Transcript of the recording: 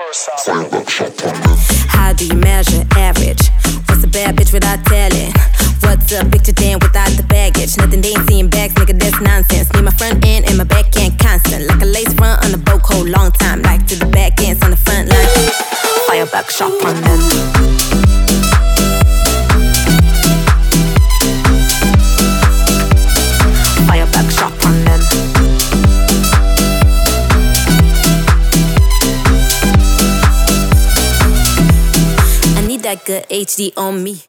How do you measure average? What's a bad bitch without talent? What's a picture then without the baggage? Nothing they ain't seeing bags, nigga, that's nonsense. Need my front end and my back end constant. Like a lace front on the boat hold long time. Like to the back ends on the front line. Fire back shop on them. Fire back shop on them. I need that good HD on me.